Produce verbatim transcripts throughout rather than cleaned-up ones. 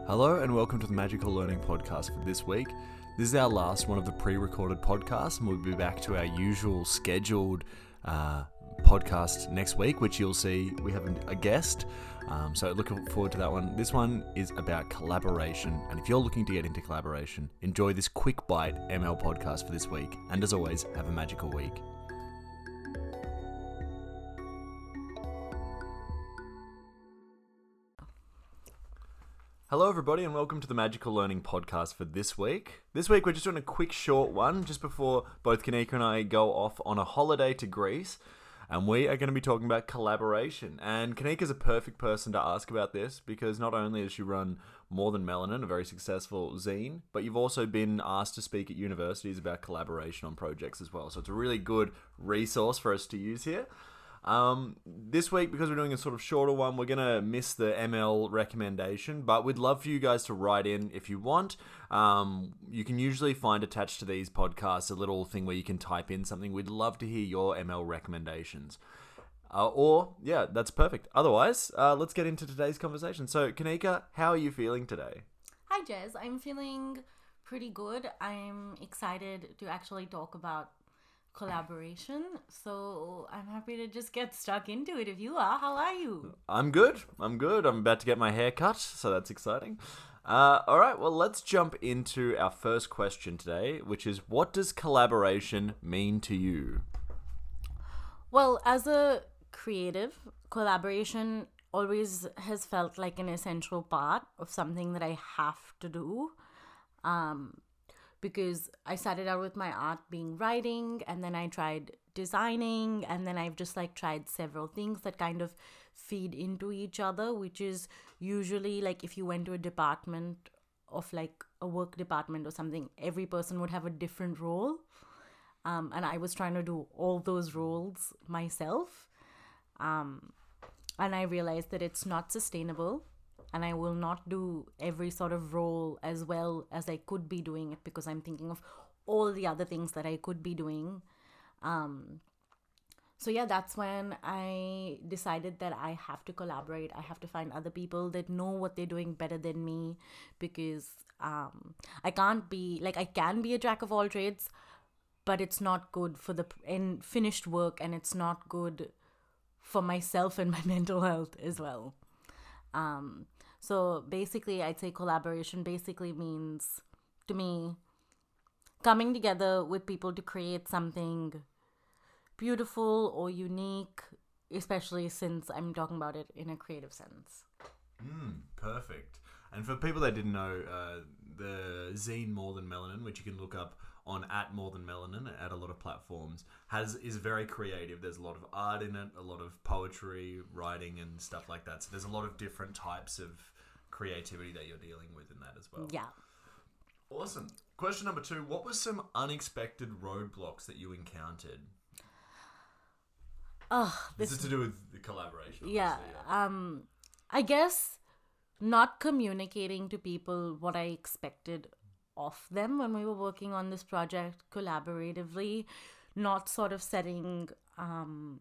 Hello and welcome to the Magical Learning Podcast for this week. This is our last one of the pre-recorded podcasts, and we'll be back to our usual scheduled uh, podcast next week, which you'll see we have a guest. Um, so looking forward to that one. This one is about collaboration, and if you're looking to get into collaboration, enjoy this quick bite M L podcast for this week. And as always, have a magical week. Hello everybody and welcome to the Magical Learning Podcast for this week. This week we're just doing a quick short one just before both Kanika and I go off on a holiday to Greece, and we are going to be talking about collaboration. And Kanika's a perfect person to ask about this because not only does she run More Than Melanin, a very successful zine, but you've also been asked to speak at universities about collaboration on projects as well. So it's a really good resource for us to use here. Um, this week, because we're doing a sort of shorter one, we're going to miss the M L recommendation, but we'd love for you guys to write in if you want. Um, you can usually find attached to these podcasts a little thing where you can type in something. We'd love to hear your M L recommendations. Uh, or, yeah, that's perfect. Otherwise, uh, let's get into today's conversation. So, Kanika, how are you feeling today? Hi, Jez. I'm feeling pretty good. I'm excited to actually talk about collaboration, so I'm happy to just get stuck into it. If you are, how are you? I'm good. I'm good. I'm about to get my hair cut, so that's exciting. Uh, all right, well, let's jump into our first question today, which is, what does collaboration mean to you? Well, as a creative, collaboration always has felt like an essential part of something that I have to do. Um, because I started out with my art being writing, and then I tried designing, and then I've just like tried several things that kind of feed into each other, which is usually like if you went to a department of like a work department or something, every person would have a different role. Um, and I was trying to do all those roles myself. Um, and I realized that it's not sustainable. And I will not do every sort of role as well as I could be doing it because I'm thinking of all the other things that I could be doing. Um, so yeah, that's when I decided that I have to collaborate. I have to find other people that know what they're doing better than me, because um, I can't be, like I can be a jack of all trades, but it's not good for the in finished work, and it's not good for myself and my mental health as well. Um, so basically, I'd say collaboration basically means, to me, coming together with people to create something beautiful or unique, especially since I'm talking about it in a creative sense. Mm, perfect. And for people that didn't know, uh, the zine More Than Melanin, which you can look up on at More Than Melanin at a lot of platforms, has is very creative. There's a lot of art in it, a lot of poetry, writing, and stuff like that. So there's a lot of different types of creativity that you're dealing with in that as well. Yeah. Awesome. Question number two. What were some unexpected roadblocks that you encountered? Oh, this, this is to do with the collaboration. Yeah, yeah. Um, I guess not communicating to people what I expected of them when we were working on this project collaboratively, not sort of setting um,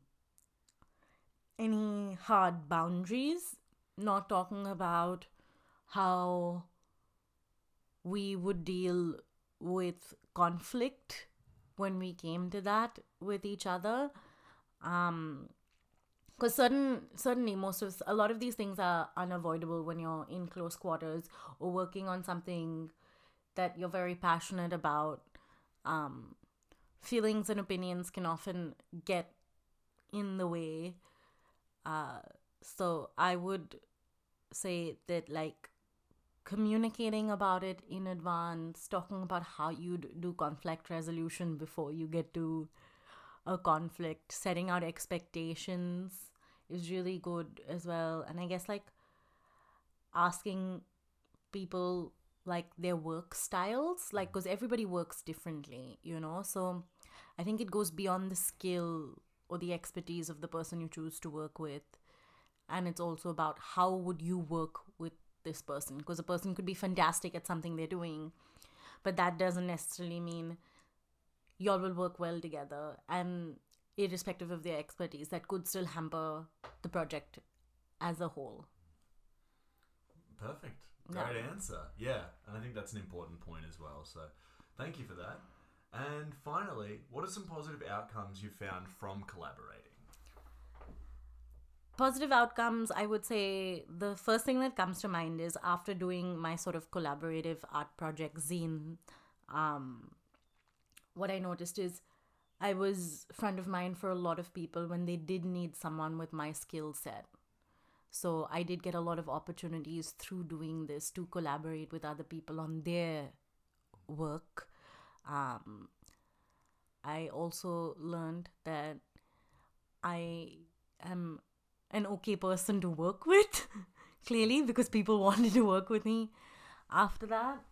any hard boundaries, not talking about how we would deal with conflict when we came to that with each other. Um, Because certain, certainly most of, a lot of these things are unavoidable when you're in close quarters or working on something that you're very passionate about. Um, feelings and opinions can often get in the way. Uh, so I would say that like communicating about it in advance, talking about how you'd do conflict resolution before you get to a conflict, setting out expectations is really good as well. And I guess like asking people like their work styles, like because everybody works differently, you know, so I think it goes beyond the skill or the expertise of the person you choose to work with, and it's also about how would you work with this person, because a person could be fantastic at something they're doing, but that doesn't necessarily mean y'all will work well together, and irrespective of their expertise, that could still hamper the project as a whole. Perfect. Great Yeah. answer. Yeah, and I think that's an important point as well. So thank you for that. And finally, what are some positive outcomes you found from collaborating? Positive outcomes, I would say the first thing that comes to mind is after doing my sort of collaborative art project zine, um, what I noticed is I was front of mind for a lot of people when they did need someone with my skill set. So I did get a lot of opportunities through doing this to collaborate with other people on their work. Um, I also learned that I am an okay person to work with, clearly, because people wanted to work with me after that.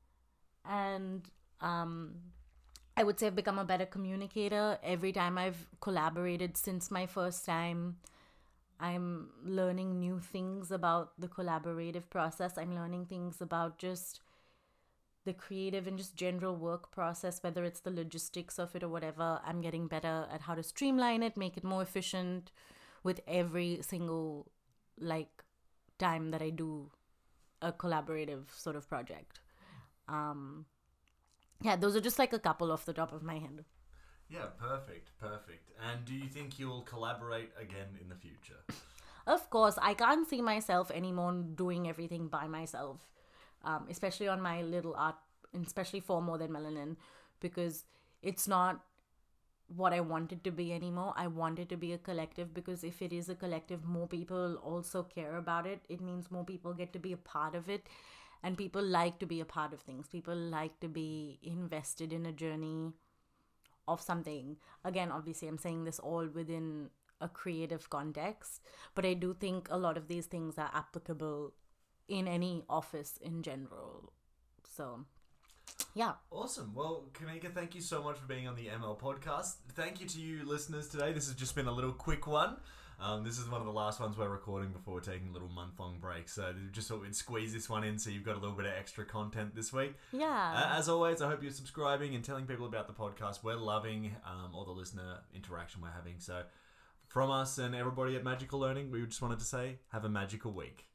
And um, I would say I've become a better communicator. Every time I've collaborated since my first time, I'm learning new things about the collaborative process. I'm learning things about just the creative and just general work process, whether it's the logistics of it or whatever. I'm getting better at how to streamline it, make it more efficient with every single like time that I do a collaborative sort of project. Um, yeah, those are just like a couple off the top of my head. Yeah, perfect, perfect. And do you think you'll collaborate again in the future? Of course, I can't see myself anymore doing everything by myself, um, especially on my little art, especially for More Than Melanin, because it's not what I want it to be anymore. I want it to be a collective, because if it is a collective, more people also care about it. It means more people get to be a part of it, and people like to be a part of things. People like to be invested in a journey of something. Again, obviously, I'm saying this all within a creative context, but I do think a lot of these things are applicable in any office in general. So, yeah. Awesome. Well, Kanika, thank you so much for being on the M L podcast. Thank you to you listeners today. This has just been a little quick one. Um, this is one of the last ones we're recording before we're taking a little month-long break. So just thought we'd squeeze this one in so you've got a little bit of extra content this week. Yeah. Uh, as always, I hope you're subscribing and telling people about the podcast. We're loving um, all the listener interaction we're having. So from us and everybody at Magical Learning, we just wanted to say, have a magical week.